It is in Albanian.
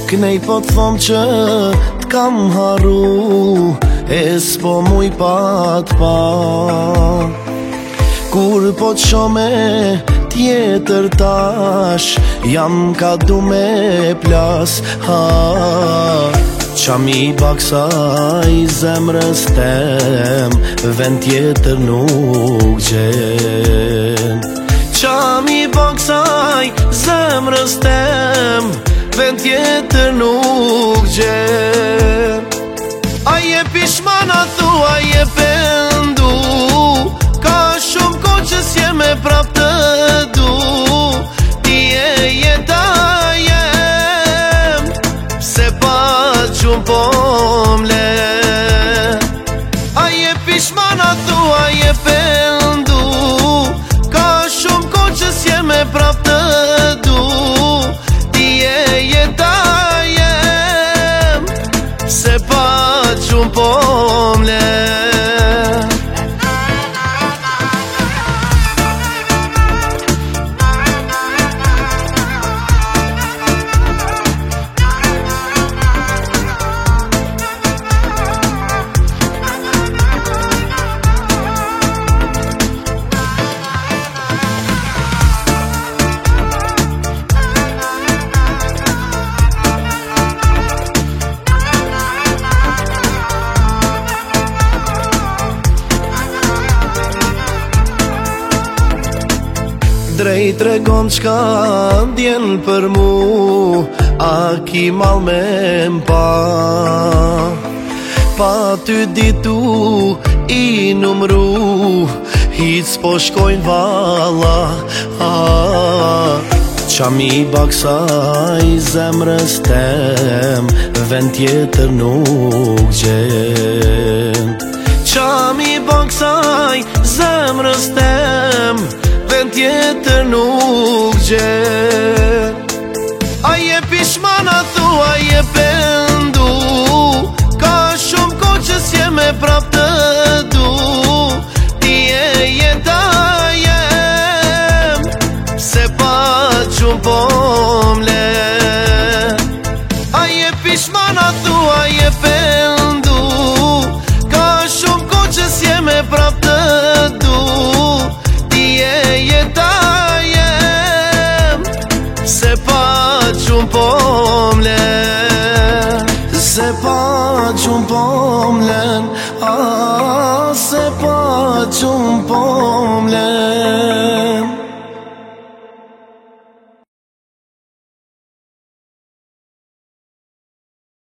Knej po t'thom që t'kam harru, e s'po muj pa t'pa. Kur po t'shome tjetër tash, jam ka du me plas. Qa mi baksaj zemrës tem, vend tjetër nuk gjen. Qa mi baksaj zemrës tem, vend tjetër nuk gjen. A je pishmana thu, a je pendu, ka shumë ko që s'je me prap të du. Ti e jeta jem, se pa gjumë po mle. A je pishmana thu, a je pendu, ka shumë ko që s'je me prap të du. Ti e jeta jem, se pa gjumë po mle. Drejt regon qka ndjen për mu, a ki mal me mpa. Pa ty ditu i numru, hic po shkojnë valla. Qa mi baksaj zemrës tem, vend tjetër nuk gjen. Qa mi baksaj zemrës tem, vend tjetër nuk gjen. A je pishmana thu, a je pendu, ka shumë ko që s'je me prap të du. Ti e jeta jem, se pa gjumë po mle. A je pishmana thu, a je pendu, ka shumë ko që s'je me prap të du. Se pa gjumë po mle, se pa gjumë po mlen, se pa gjumë po